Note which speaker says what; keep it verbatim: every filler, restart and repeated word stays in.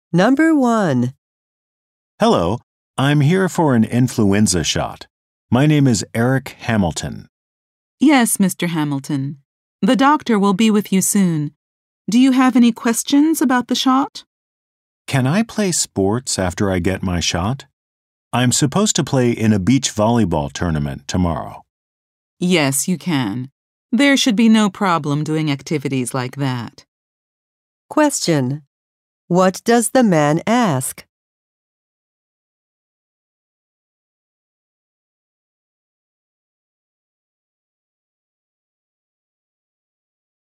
Speaker 1: Number one.
Speaker 2: Hello, I'm here for an influenza shot. My name is Eric Hamilton.
Speaker 3: Yes, Mister Hamilton. The doctor will be with you soon. Do you have any questions about the shot?
Speaker 2: Can I play sports after I get my shot? I'm supposed to play in a beach volleyball tournament tomorrow.
Speaker 3: Yes, you can. There should be no problem doing activities like that.
Speaker 1: Question. What does the man ask?